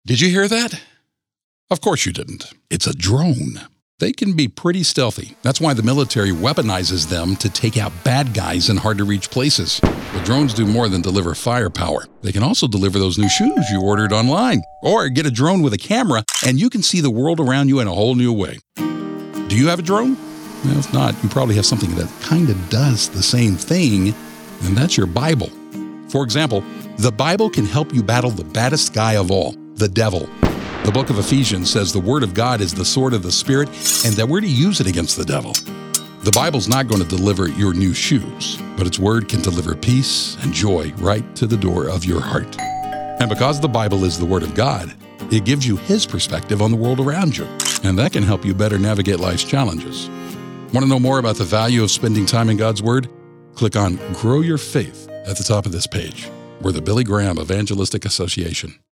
Did you hear that? Of course you didn't. It's a drone. They can be pretty stealthy. That's why the military weaponizes them to take out bad guys in hard-to-reach places. But drones do more than deliver firepower. They can also deliver those new shoes you ordered online. Or get a drone with a camera, and you can see the world around you in a whole new way. Do you have a drone? Well, if not, you probably have something that kind of does the same thing, and that's your Bible. For example, the Bible can help you battle the baddest guy of all, the devil. The book of Ephesians says the Word of God is the sword of the Spirit and that we're to use it against the devil. The Bible's not going to deliver your new shoes, but its Word can deliver peace and joy right to the door of your heart. And because the Bible is the Word of God, it gives you His perspective on the world around you, and that can help you better navigate life's challenges. Want to know more about the value of spending time in God's Word? Click on Grow Your Faith at the top of this page. We're the Billy Graham Evangelistic Association.